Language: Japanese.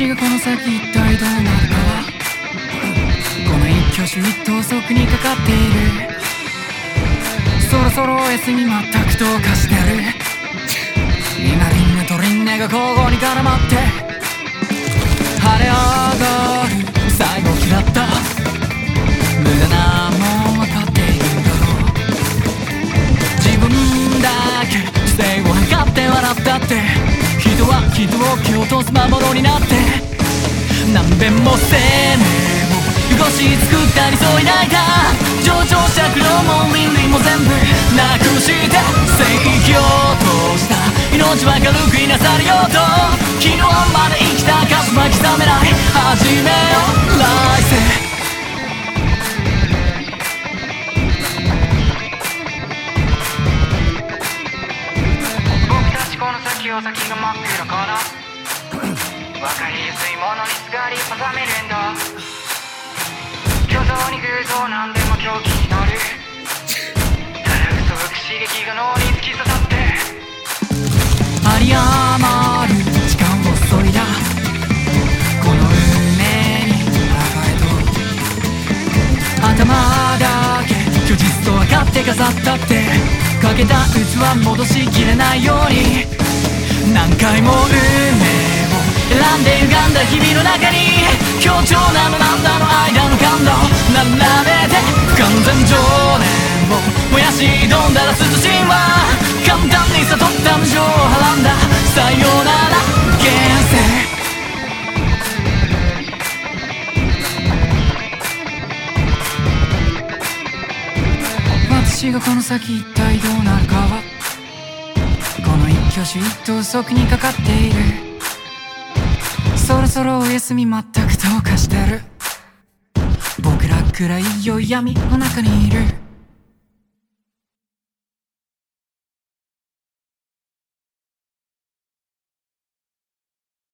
がこの先一体どうなるかはこの一挙手一投足にかかっている。そろそろお休み全くどうかしてる。今輪廻と輪廻が交互に絡まって晴れ上がる最後嫌った無駄なもん分かっているだろう。自分だけ視線を測って笑ったって人は人を蹴落とす魔物になって何遍も生命を汚し作った理想抱いた情緒尺度も倫理も全部なくして正義をとした命は軽くいなされようと昨日まで生きた数は刻めない始めよう来世。この先を先が真っ暗かな分かりやすいものにすがり挟めるんだ。虚像に偶像なんでも狂気になる。ただ嘘吹く刺激が脳に突き刺さって有り余る時間を削いだこの運命に抗えと頭だけ虚実と分かって飾ったってかけた器戻しきれないように何回も運命を選んで歪んだ日々の中に強調なのなんだの間の感動並べて不完全情念を燃やし挑んだら慎は簡単に悟った無情をはらんださよなら現世。私がこの先一体どうなるかはこの一挙手一投足にかかっている。そろそろお休み全くどうかしてる。僕らくらい良い闇の中にいる。